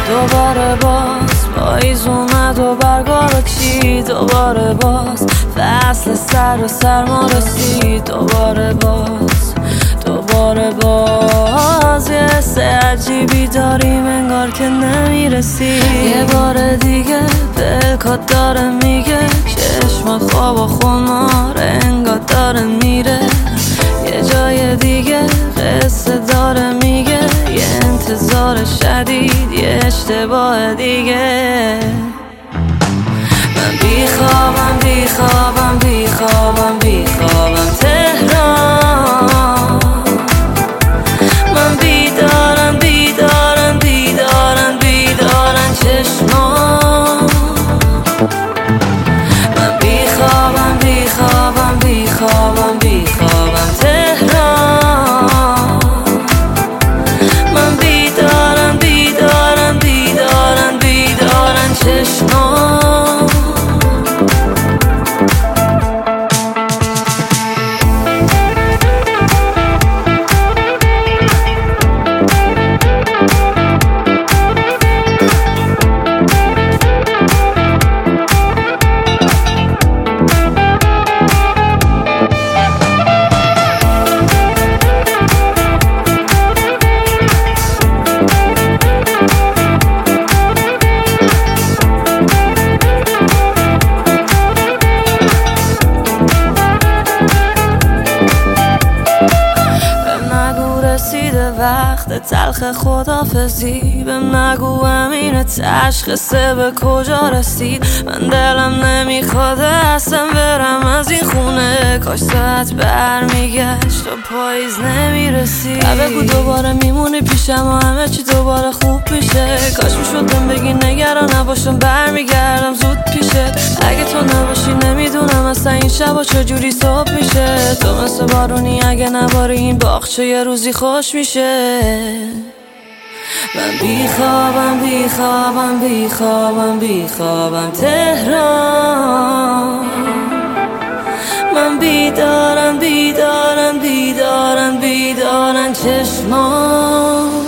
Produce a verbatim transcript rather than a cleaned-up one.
دوباره باز پاییز اومد و برگا رو چید، دوباره باز فصل سر و سرما رسید، دوباره باز دوباره باز یه حس عجیبی داریم انگار که نمیرسی. یه بار دیگه دلکات داره میگه چشمات خواب و خمار انگار داره میره، یه جای دیگه قصه داره میگه یه انتظار شدید یه اشتباه دیگه. من بیخوابم بیخوابم بیخوابم بیخوابم تهران، من بیدارم بیدارم بیدارم بیدارم چشمان. من بیخوابم بیخوابم بیخوابم بیخوابم تهران، من بیدارم بیدارم بیدارم بیدارم چشمان. وقت تلخ خدافزی بهم نگو امین تشخیصه به کجا رسید. من دلم نمیخواد اصلا برم از این خونه، کاش ساعت برمیگشت و پاییز نمیرسید. بگو دوباره میمونی پیشم و همه چی دوباره خوب میشه، کاش میشد بهم بگی نگران نباشم برمیگردم زود پیشت. اگه تو نباشی نمیدونم اصلا این شبا چجوری صبح میشه، تو مثل بارونی اگه نباری این باغچه یه روزی خوش میشه. من بیخوابم بیخوابم بیخوابم بیخوابم تهران، من بیدارم بیدارم بیدارم بیدارم چشمان.